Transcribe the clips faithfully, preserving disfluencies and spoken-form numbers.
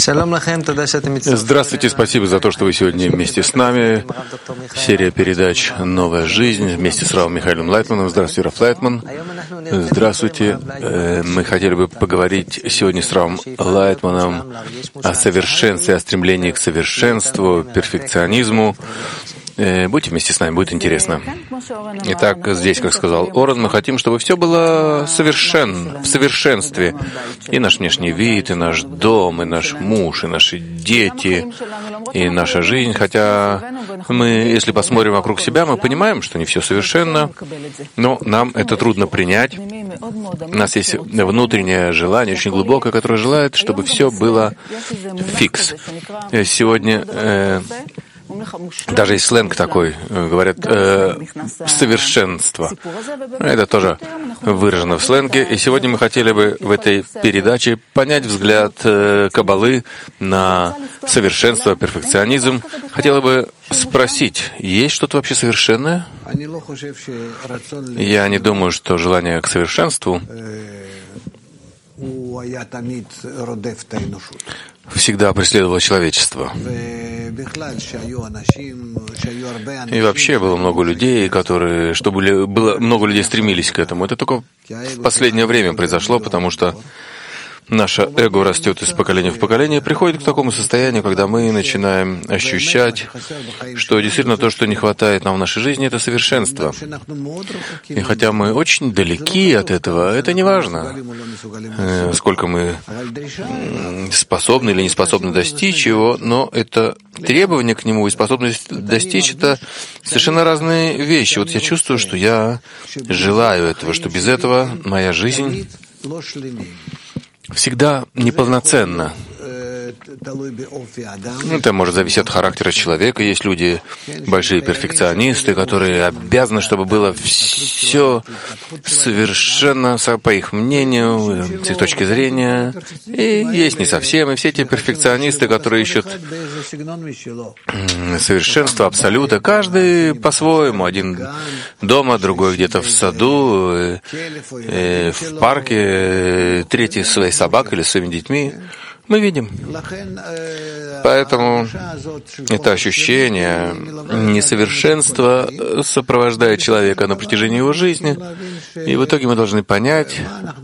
Здравствуйте, спасибо за то, что вы сегодня вместе с нами. Серия передач «Новая жизнь» вместе с Равом Михаилом Лайтманом. Здравствуйте, Рав Лайтман. Здравствуйте. Мы хотели бы поговорить сегодня с Равом Лайтманом о совершенстве, о стремлении к совершенству, перфекционизму. Будьте вместе с нами, будет интересно. Итак, здесь, как сказал Орен, мы хотим, чтобы все было совершенно, в совершенстве. И наш внешний вид, и наш дом, и наш муж, и наши дети, и наша жизнь. Хотя мы, если посмотрим вокруг себя, мы понимаем, что не все совершенно, но нам это трудно принять. У нас есть внутреннее желание, очень глубокое, которое желает, чтобы все было фикс. Сегодня э, даже есть сленг такой, говорят, э, совершенство. Это тоже выражено в сленге. И сегодня мы хотели бы в этой передаче понять взгляд э, Каббалы на совершенство, перфекционизм. Хотела бы спросить, есть что-то вообще совершенное? Я не думаю, что желание к совершенству всегда преследовало человечество. И вообще было много людей, которые, что были, было, много людей стремились к этому. Это только в последнее время произошло, потому что наше эго растет из поколения в поколение и приходит к такому состоянию, когда мы начинаем ощущать, что действительно то, что не хватает нам в нашей жизни, это совершенство. И хотя мы очень далеки от этого, это не важно, сколько мы способны или не способны достичь его, но это требование к нему и способность достичь — это совершенно разные вещи. Вот я чувствую, что я желаю этого, что без этого моя жизнь всегда неполноценна. Это может зависеть от характера человека. Есть люди, большие перфекционисты, которые обязаны, чтобы было все совершенно по их мнению, с их точки зрения. И есть не совсем. И все эти перфекционисты, которые ищут совершенство, абсолюта, каждый по-своему. Один дома, другой где-то в саду, в парке, третий с своей собакой или с своими детьми. Мы видим. Поэтому это ощущение несовершенства сопровождает человека на протяжении его жизни. И в итоге мы должны понять,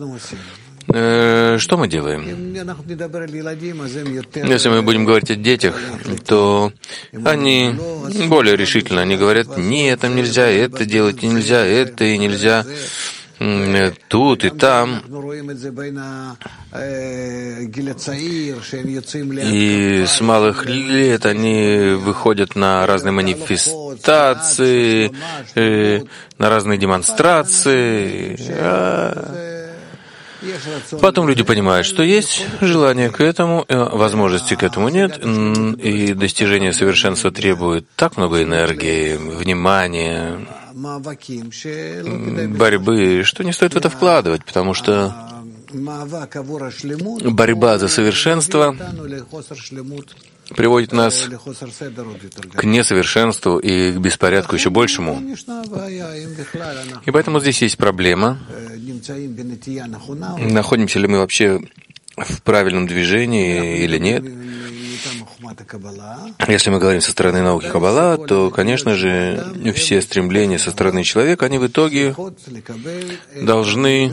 что мы делаем. Если мы будем говорить о детях, то они более решительно. Они говорят: нет, там нельзя это делать, и нельзя это, и нельзя тут и там. И с малых лет они выходят на разные манифестации, на разные демонстрации. Потом люди понимают, что есть желание к этому, возможности к этому нет, и достижение совершенства требует так много энергии, внимания, борьбы, что не стоит в это вкладывать, потому что борьба за совершенство приводит нас к несовершенству и к беспорядку еще большему. И поэтому здесь есть проблема. Находимся ли мы вообще в правильном движении или нет? Если мы говорим со стороны науки Каббала, то, конечно же, все стремления со стороны человека, они в итоге должны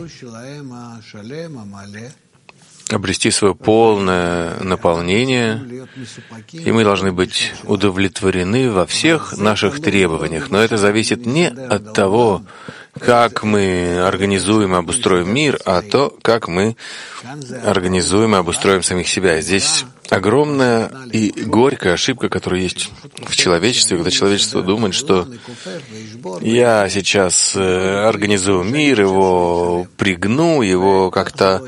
обрести свое полное наполнение, и мы должны быть удовлетворены во всех наших требованиях. Но это зависит не от того, как мы организуем и обустроим мир, а то, как мы организуем и обустроим самих себя. Здесь огромная и горькая ошибка, которая есть в человечестве, когда человечество думает, что я сейчас организую мир, его пригну, его как-то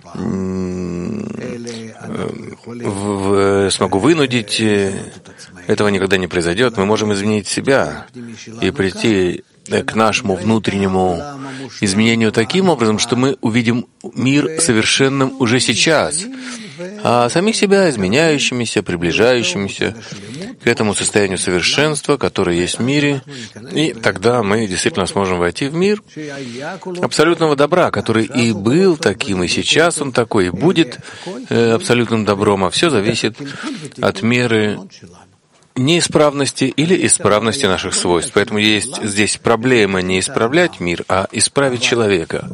в, смогу вынудить. Этого никогда не произойдет. Мы можем изменить себя и прийти к нашему внутреннему изменению таким образом, что мы увидим мир совершенным уже сейчас, а самих себя изменяющимися, приближающимися к этому состоянию совершенства, которое есть в мире, и тогда мы действительно сможем войти в мир абсолютного добра, который и был таким, и сейчас он такой, и будет э, абсолютным добром, а все зависит от меры неисправности или исправности наших свойств. Поэтому есть здесь проблема не исправлять мир, а исправить человека.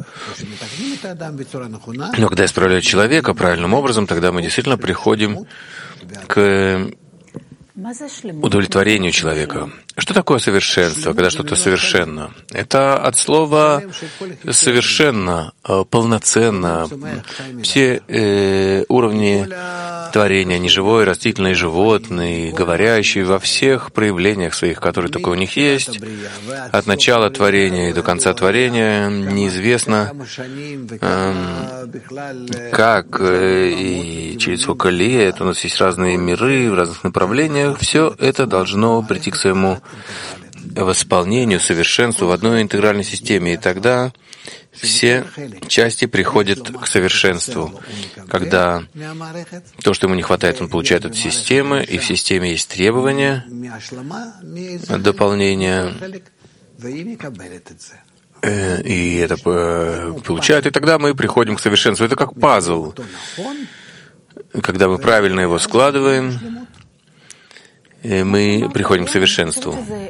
Но когда исправляют человека правильным образом, тогда мы действительно приходим к удовлетворению человека. Что такое совершенство, когда что-то совершенно? Это от слова «совершенно», «полноценно». Все э, уровни творения, неживой, растительный, животный, говорящий, во всех проявлениях своих, которые только у них есть, от начала творения и до конца творения, неизвестно, э, как э, и через сколько лет. У нас есть разные миры в разных направлениях. Все это должно прийти к своему восполнению, совершенству в одной интегральной системе. И тогда все части приходят к совершенству. Когда то, что ему не хватает, он получает от системы, и в системе есть требования, дополнения, и это получает, и тогда мы приходим к совершенству. Это как пазл. Когда мы правильно его складываем, мы приходим к совершенству.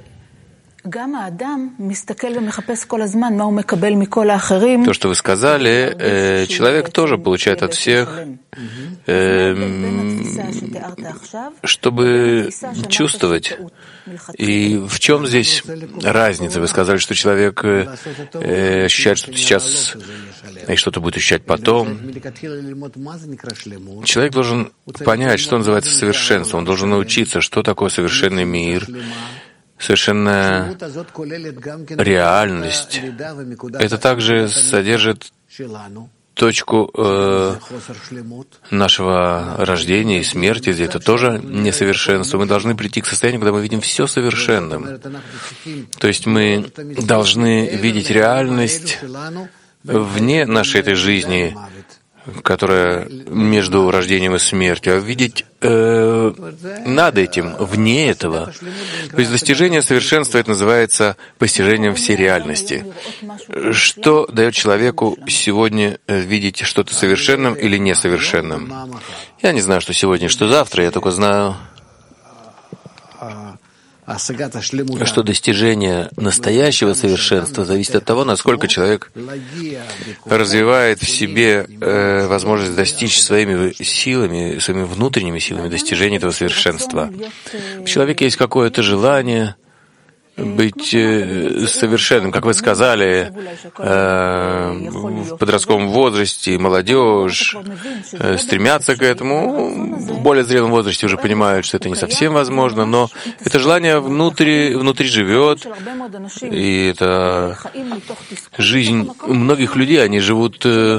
То, что вы сказали, человек тоже получает от всех, чтобы чувствовать. И в чем здесь разница? Вы сказали, что человек ощущает что-то сейчас и что-то будет ощущать потом. Человек должен понять, что называется совершенство. Он должен научиться, что такое совершенный мир, совершенная реальность. Это также содержит точку э, нашего рождения и смерти. Это тоже несовершенство. Мы должны прийти к состоянию, когда мы видим все совершенным. То есть мы должны видеть реальность вне нашей этой жизни, которая между рождением и смертью, а видеть э, над этим, вне этого. То есть достижение совершенства, это называется постижением всей реальности. Что дает человеку сегодня видеть что-то совершенным или несовершенным? Я не знаю, что сегодня, что завтра, я только знаю, что достижение настоящего совершенства зависит от того, насколько человек развивает в себе э, возможность достичь своими силами, своими внутренними силами достижения этого совершенства. В человеке есть какое-то желание быть э, совершенным, как вы сказали, э, в подростковом возрасте молодежь э, стремятся к этому, в более зрелом возрасте уже понимают, что это не совсем возможно, но это желание внутри, внутри живет, и это жизнь многих людей, они живут э,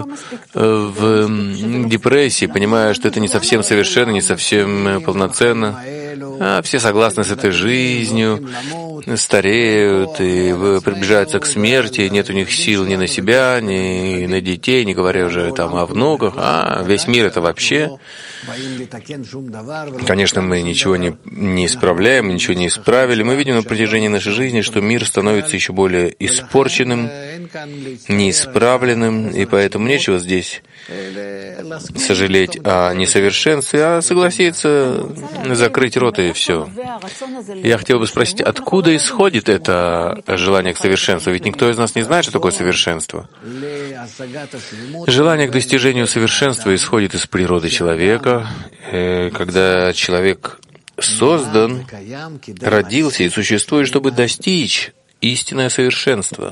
в депрессии, понимая, что это не совсем совершенно, не совсем полноценно. А все согласны с этой жизнью, стареют и приближаются к смерти, нет у них сил ни на себя, ни на детей, не говоря уже там о внуках, а весь мир — это вообще. Конечно, мы ничего не, не исправляем, ничего не исправили. Мы видим на протяжении нашей жизни, что мир становится еще более испорченным, неисправленным, и поэтому нечего здесь сожалеть о несовершенстве, а согласиться закрыть рот и все. Я хотел бы спросить, откуда исходит это желание к совершенству? Ведь никто из нас не знает, что такое совершенство. Желание к достижению совершенства исходит из природы человека. Когда человек создан, родился и существует, чтобы достичь истинное совершенство.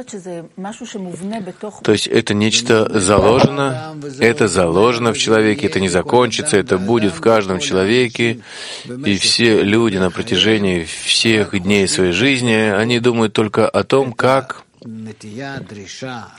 То есть это нечто заложено, это заложено в человеке, это не закончится, это будет в каждом человеке, и все люди на протяжении всех дней своей жизни, они думают только о том, как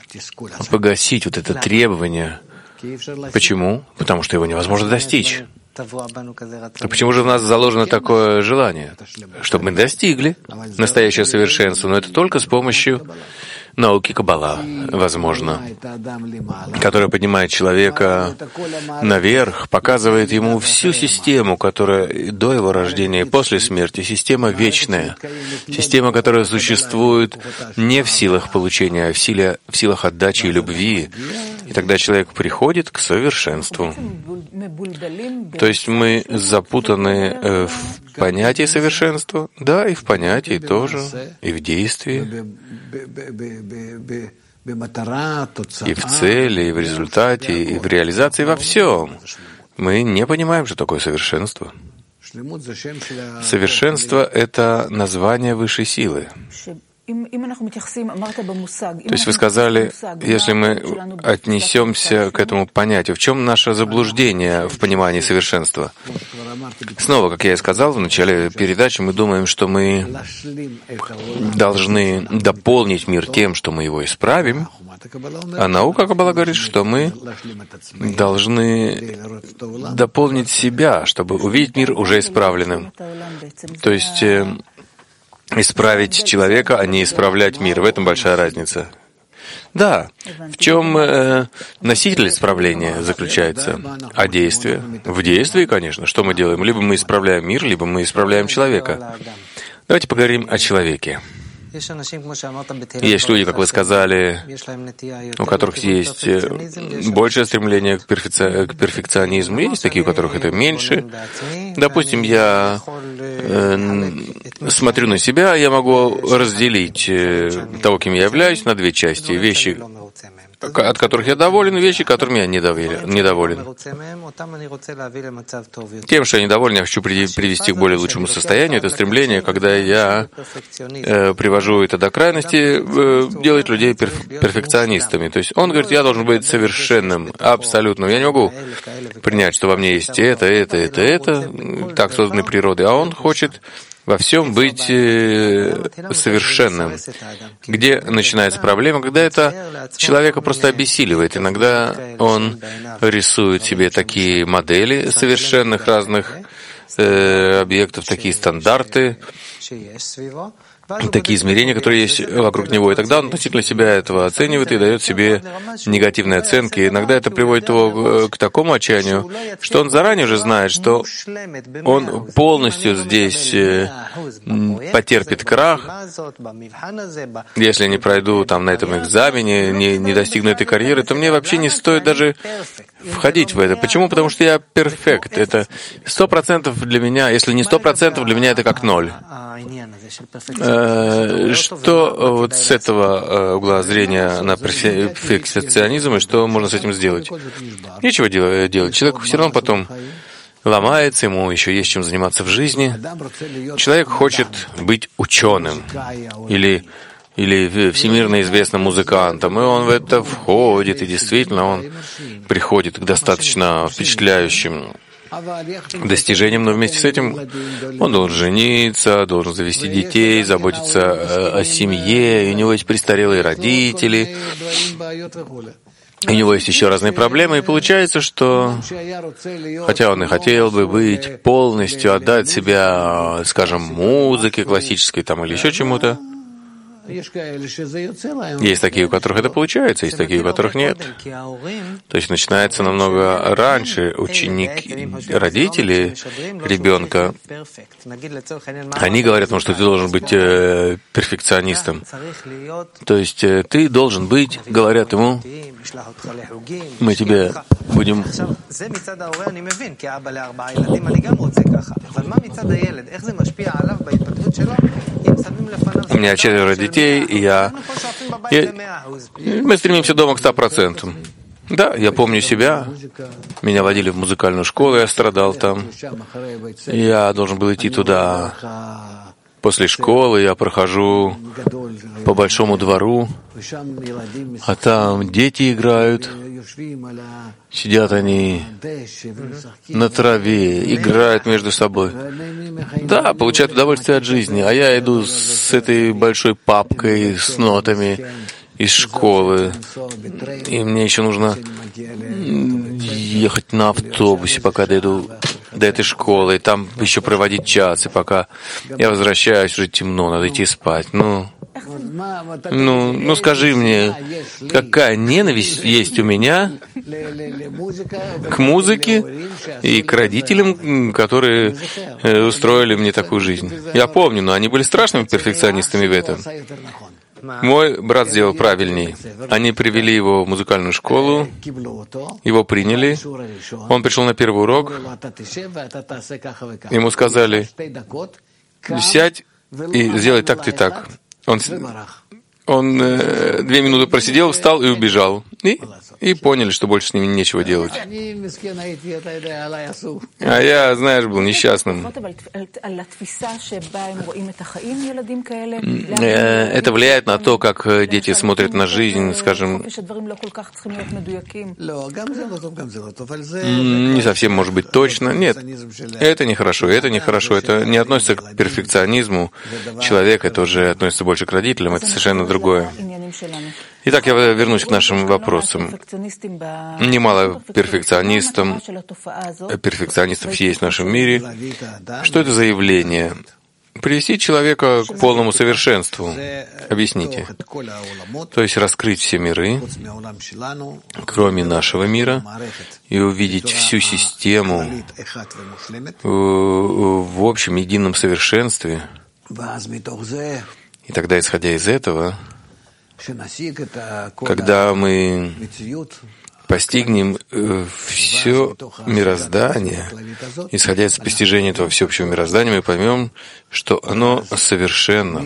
погасить вот это требование. Почему? Потому что его невозможно достичь. А почему же в нас заложено такое желание? Чтобы мы достигли настоящего совершенства, но это только с помощью науки Каббала, возможно, которая поднимает человека наверх, показывает ему всю систему, которая до его рождения и после смерти, система вечная, система, которая существует не в силах получения, а в, силе, в силах отдачи и любви. И тогда человек приходит к совершенству. То есть мы запутаны э, в понятии совершенства, да, и в понятии тоже, и в действии, и в цели, и в результате, и в реализации, во всем. Мы не понимаем, что такое совершенство. Совершенство — это название высшей силы. То есть вы сказали, если мы отнесемся к этому понятию, в чем наше заблуждение в понимании совершенства? Снова, как я и сказал в начале передачи, мы думаем, что мы должны дополнить мир тем, что мы его исправим, а наука Каббала говорит, что мы должны дополнить себя, чтобы увидеть мир уже исправленным. То есть исправить человека, а не исправлять мир. В этом большая разница. Да, в чем э, носитель исправления заключается? А действие? В действии, конечно. Что мы делаем? Либо мы исправляем мир, либо мы исправляем человека. Давайте поговорим о человеке. Есть люди, как вы сказали, у которых есть большее стремление к, перфекци... к перфекционизму, есть такие, у которых это меньше. Допустим, я э, смотрю на себя, я могу разделить э, того, кем я являюсь, на две части. Вещи, от которых я доволен, и вещи, которыми я недоволен. Тем, что я недоволен, я хочу привести к более лучшему состоянию. Это стремление, когда я э, привожу это до крайности, э, делать людей перф- перфекционистами. То есть он говорит, я должен быть совершенным, абсолютным. Я не могу принять, что во мне есть это, это, это, это, так созданы природой. А он хочет во всем быть э, совершенным. Где начинается проблема? Когда это человека просто обессиливает. Иногда он рисует себе такие модели совершенных разных э, объектов, такие стандарты, такие измерения, которые есть вокруг него, и тогда он относительно себя этого оценивает и дает себе негативные оценки. И иногда это приводит его к такому отчаянию, что он заранее уже знает, что он полностью здесь потерпит крах, если не пройду там на этом экзамене, не, не достигну этой карьеры, то мне вообще не стоит даже входить в это. Почему? Потому что я перфект. Это сто процентов для меня, если не сто процентов, для меня это как ноль. Что вот с этого угла зрения на перфекционизм, и что можно с этим сделать? Нечего делать. Человек все равно потом ломается, ему еще есть чем заниматься в жизни. Человек хочет быть ученым или, или всемирно известным музыкантом, и он в это входит, и действительно он приходит к достаточно впечатляющим достижением, но вместе с этим он должен жениться, должен завести детей, заботиться о семье, и у него есть престарелые родители, у него есть еще разные проблемы, и получается, что, хотя он и хотел бы быть полностью, отдать себя, скажем, музыке классической там, или еще чему-то, есть такие, у которых это получается, есть такие, у которых нет. То есть начинается намного раньше. Ученик, родители ребенка, они говорят ему, что ты должен быть э, перфекционистом. То есть э, ты должен быть, говорят ему, мы тебе будем... У меня четверо детей, и я, я... Мы стремимся дома к ста процентам. Да, я помню себя. Меня водили в музыкальную школу, я страдал там. Я должен был идти туда. После школы я прохожу по большому двору, а там дети играют. Сидят они на траве, играют между собой. Да, получают удовольствие от жизни. А я иду с этой большой папкой, с нотами из школы. И мне еще нужно ехать на автобусе, пока дойду до этой школы, и там еще проводить час, и пока я возвращаюсь, уже темно, надо идти спать. Ну, ну, ну скажи мне, какая ненависть есть у меня к музыке и к родителям, которые устроили мне такую жизнь? Я помню, но они были страшными перфекционистами в этом. Мой брат сделал правильней. Они привели его в музыкальную школу, его приняли. Он пришел на первый урок. Ему сказали: сядь и сделай так-то и так. Он, он э, две минуты просидел, встал и убежал. И, и поняли, что больше с ними нечего делать. А я, знаешь, был несчастным. Это влияет на то, как дети смотрят на жизнь, скажем, не совсем, может быть, точно. Нет, это нехорошо, это нехорошо. Это не относится к перфекционизму человека, это уже относится больше к родителям, это совершенно другое. Итак, я вернусь к нашим вопросам. Немало перфекционистов, перфекционистов есть в нашем мире. Что это за явление? Привести человека к полному совершенству. Объясните. То есть раскрыть все миры, кроме нашего мира, и увидеть всю систему в общем едином совершенстве. И тогда, исходя из этого, когда мы постигнем все мироздание, исходя из постижения этого всеобщего мироздания, мы поймем, что оно совершенно.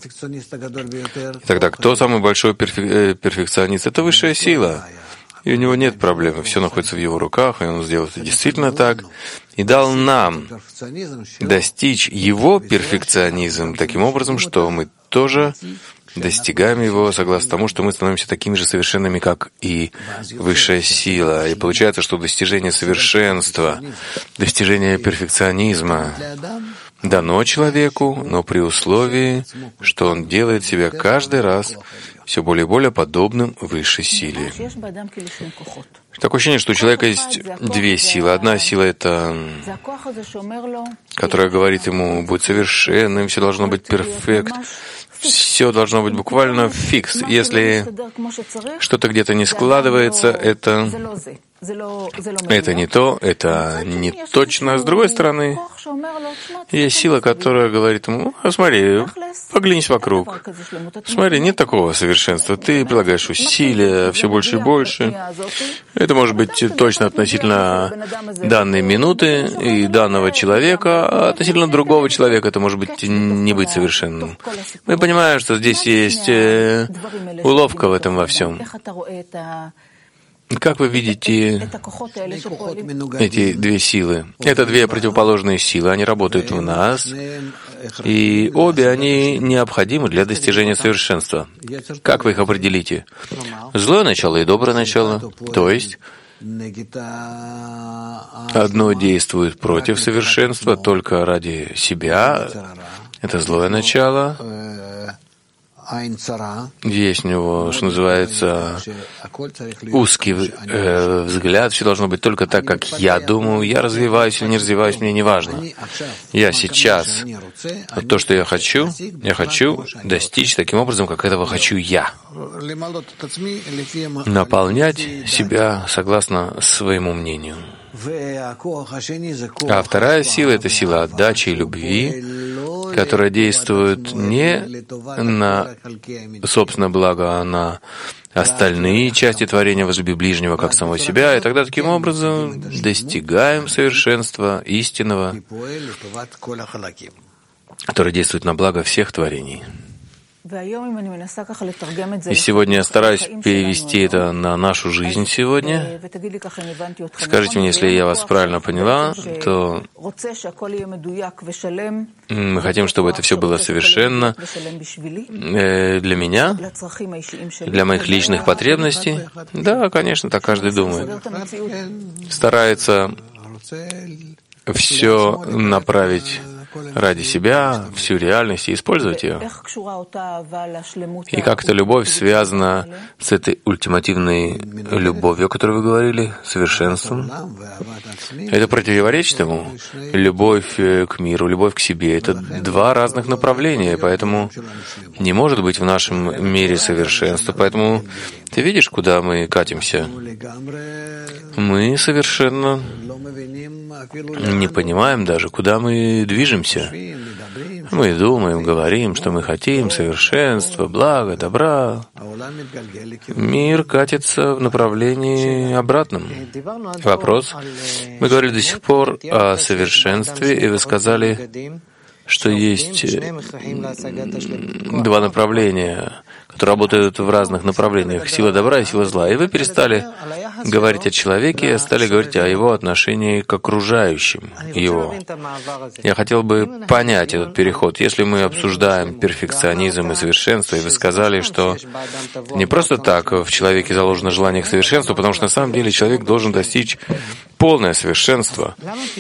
И тогда кто самый большой перфекционист? Это высшая сила. И у него нет проблемы. Все находится в его руках, и он сделал это действительно так. И дал нам достичь его перфекционизм таким образом, что мы тоже достигаем его согласно тому, что мы становимся такими же совершенными, как и высшая сила. И получается, что достижение совершенства, достижение перфекционизма дано человеку, но при условии, что он делает себя каждый раз все более и более подобным высшей силе. Такое ощущение, что у человека есть две силы. Одна сила — это, которая говорит ему: будь совершенным, все должно быть перфект. Все должно быть буквально фикс. Если что-то где-то не складывается, это, это не то, это не точно. С другой стороны, есть сила, которая говорит ему: а, смотри, поглянись вокруг. Смотри, нет такого совершенства. Ты прилагаешь усилия все больше и больше. Это может быть точно относительно данной минуты и данного человека, а относительно другого человека это может быть не быть совершенным. Мы понимаем, что здесь есть э, уловка в этом во всем. Как вы видите эти две силы? Это две противоположные силы, они работают в нас, и обе они необходимы для достижения совершенства. Как вы их определите? Злое начало и доброе начало, то есть одно действует против совершенства только ради себя, это злое начало. Есть у него, что называется, узкий э, взгляд. Все должно быть только так, как я думаю. Я развиваюсь или не развиваюсь, мне не важно. Я сейчас, вот то, что я хочу, я хочу достичь таким образом, как этого хочу я. Наполнять себя согласно своему мнению. А вторая сила — это сила отдачи и любви, которая действует не на собственное благо, а на остальные части творения, возлюби ближнего как самого себя, и тогда таким образом достигаем совершенства истинного, которое действует на благо всех творений. И сегодня я стараюсь перевести это на нашу жизнь сегодня. Скажите мне, если я вас правильно поняла, то мы хотим, чтобы это все было совершенно для меня, для моих личных потребностей. Да, конечно, так каждый думает. Старается все направить ради себя всю реальность и использовать ее. И как эта любовь связана с этой ультимативной любовью, о которой вы говорили, совершенством? Это противоречит ему. Любовь к миру, любовь к себе — это два разных направления, поэтому не может быть в нашем мире совершенства. Поэтому ты видишь, куда мы катимся? Мы совершенно не понимаем даже, куда мы движемся. Мы думаем, говорим, что мы хотим совершенства, блага, добра. Мир катится в направлении обратном. Вопрос. Мы говорили до сих пор о совершенстве, и вы сказали, что есть два направления, которые работают в разных направлениях, сила добра и сила зла. И вы перестали говорить о человеке, а стали говорить о его отношении к окружающим его. Я хотел бы понять этот переход. Если мы обсуждаем перфекционизм и совершенство, и вы сказали, что не просто так в человеке заложено желание к совершенству, потому что на самом деле человек должен достичь полное совершенство.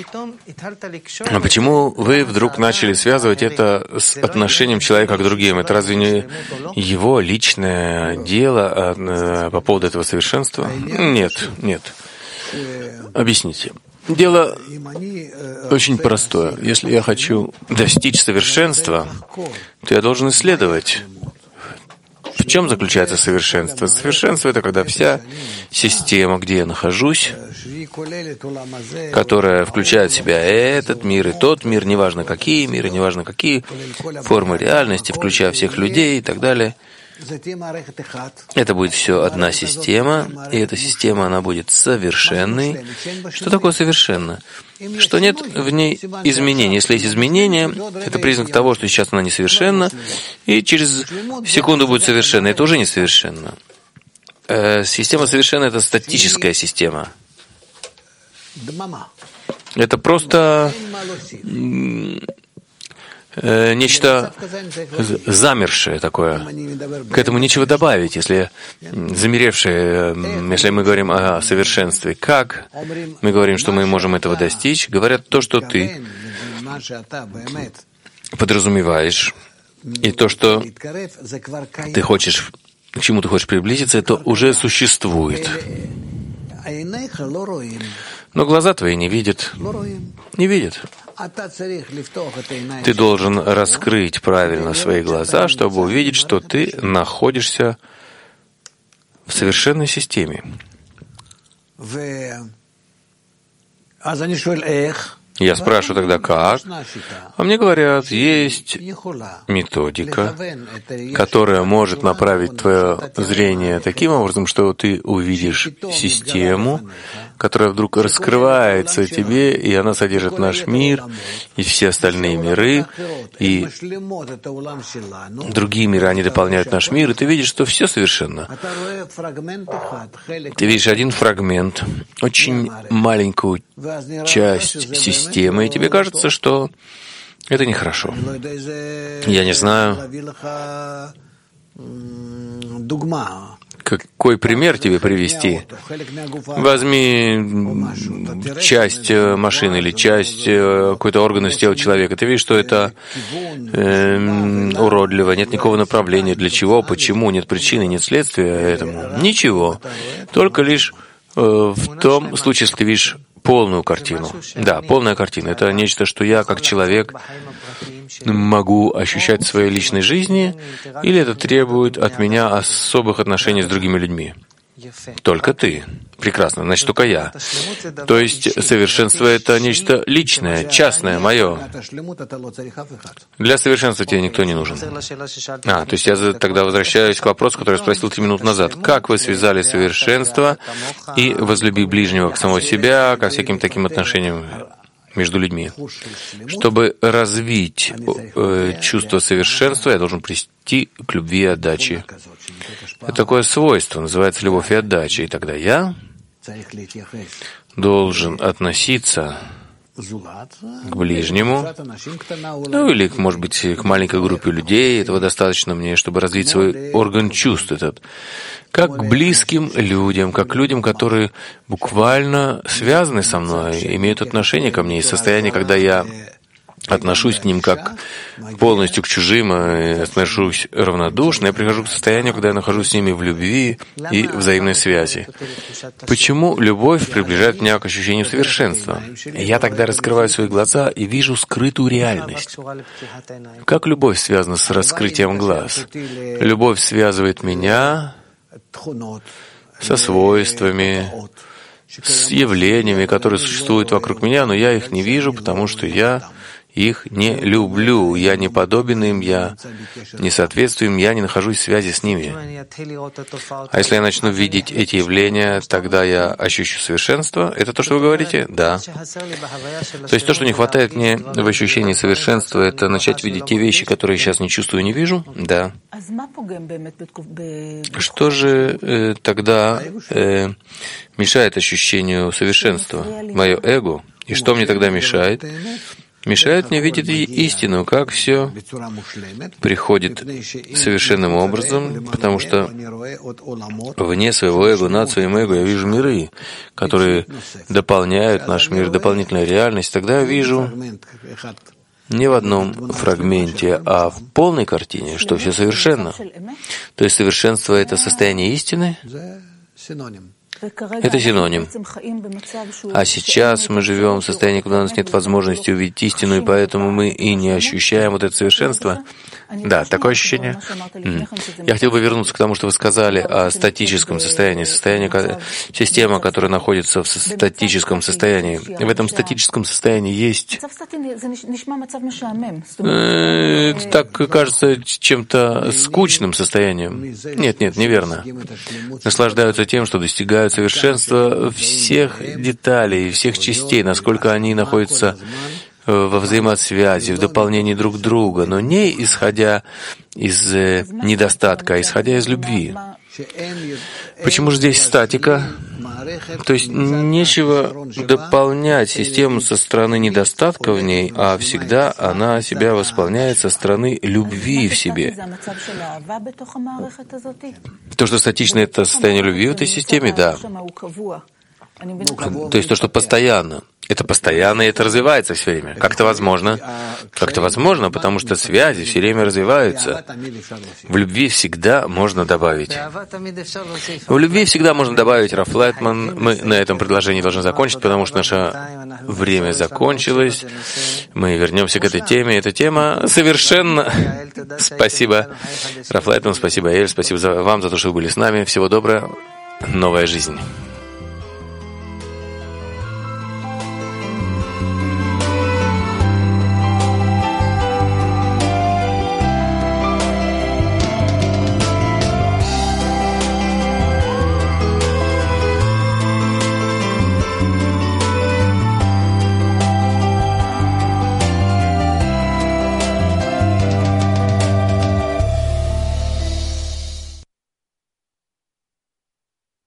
А почему вы вдруг начали связывать это с отношением человека к другим? Это разве не его личное дело по поводу этого совершенства? Нет, нет. Объясните. Дело очень простое. Если я хочу достичь совершенства, то я должен исследовать. В чем заключается совершенство? Совершенство — это когда вся система, где я нахожусь, которая включает в себя этот мир и тот мир, неважно какие миры, неважно какие формы реальности, включая всех людей и так далее. Это будет все одна система, и эта система, она будет совершенной. Что такое совершенно? Что нет в ней изменений. Если есть изменения, это признак того, что сейчас она несовершенна, и через секунду будет совершенна. Это уже несовершенно. Система совершенна — это статическая система. Это просто нечто замершее такое. К этому нечего добавить, если замеревшее, если мы говорим о совершенстве. Как мы говорим, что мы можем этого достичь? Говорят, то, что ты подразумеваешь, и то, что ты хочешь, к чему ты хочешь приблизиться, это уже существует. Но глаза твои не видят. Не видят. Ты должен раскрыть правильно свои глаза, чтобы увидеть, что ты находишься в совершенной системе. Я спрашиваю тогда, как? А мне говорят, есть методика, которая может направить твое зрение таким образом, что ты увидишь систему, которая вдруг раскрывается тебе, и она содержит наш мир, и все остальные миры, и другие миры, они дополняют наш мир, и ты видишь, что все совершенно. Ты видишь один фрагмент, очень маленькую часть системы, и тебе кажется, что это нехорошо. Я не знаю, какой пример тебе привести. Возьми часть машины или часть какой-то органа из тела человека. Ты видишь, что это э, уродливо, нет никакого направления. Для чего, почему, нет причины, нет следствия этому. Ничего. Только лишь э, в том случае, если ты видишь полную картину. Да, полная картина. Это нечто, что я, как человек, могу ощущать в своей личной жизни, или это требует от меня особых отношений с другими людьми? Только ты. Прекрасно. Значит, только я. То есть совершенство — это нечто личное, частное, мое. Для совершенства тебе никто не нужен. А, то есть я тогда возвращаюсь к вопросу, который я спросил три минуты назад. Как вы связали совершенство и возлюби ближнего к самого себя, ко всяким таким отношениям между людьми? Чтобы развить э, чувство совершенства, я должен прийти к любви и отдаче. Это такое свойство, называется любовь и отдача. И тогда я должен относиться к ближнему, ну или, может быть, к маленькой группе людей. Этого достаточно мне, чтобы развить свой орган чувств этот. Как к близким людям, как к людям, которые буквально связаны со мной, имеют отношение ко мне. И состояние, когда я отношусь к ним как полностью к чужим, и отношусь равнодушно, я прихожу к состоянию, когда я нахожусь с ними в любви и взаимной связи. Почему любовь приближает меня к ощущению совершенства? Я тогда раскрываю свои глаза и вижу скрытую реальность. Как любовь связана с раскрытием глаз? Любовь связывает меня со свойствами, с явлениями, которые существуют вокруг меня, но я их не вижу, потому что я их не люблю, я не подобен им, я не соответствую им, я не нахожусь в связи с ними. А если я начну видеть эти явления, тогда я ощущу совершенство. Это то, что вы говорите? Да. То есть то, что не хватает мне в ощущении совершенства, это начать видеть те вещи, которые я сейчас не чувствую и не вижу? Да. Что же э, тогда э, мешает ощущению совершенства? Мое эго? И что мне тогда мешает? Мешает мне видеть истину, как все приходит совершенным образом, потому что вне своего эго, над своим эго я вижу миры, которые дополняют наш мир, дополнительная реальность. Тогда я вижу не в одном фрагменте, а в полной картине, что все совершенно. То есть совершенство — это состояние истины. Это синоним. А сейчас мы живем в состоянии, когда у нас нет возможности увидеть истину, и поэтому мы и не ощущаем вот это совершенство. Да, такое ощущение. Я хотел бы вернуться к тому, что вы сказали о статическом состоянии. Состояние, система, которая находится в статическом состоянии. В этом статическом состоянии есть... Э, так кажется чем-то скучным состоянием. Нет, нет, неверно. Наслаждаются тем, что достигают совершенства всех деталей, всех частей, насколько они находятся во взаимосвязи, в дополнении друг друга, но не исходя из недостатка, а исходя из любви. Почему же здесь статика? То есть нечего дополнять систему со стороны недостатка в ней, а всегда она себя восполняет со стороны любви в себе. То, что статично, это состояние любви в этой системе, да. То есть то, что постоянно. Это постоянно, и это развивается все время. Как это возможно? Как это возможно? Потому что связи все время развиваются. В любви всегда можно добавить. В любви всегда можно добавить, Раф Лайтман. Мы на этом предложении должны закончить, потому что наше время закончилось. Мы вернемся к этой теме. Эта тема совершенно... Спасибо, Раф Лайтман, спасибо, Эль, спасибо за вам за то, что вы были с нами. Всего доброго. Новая жизнь.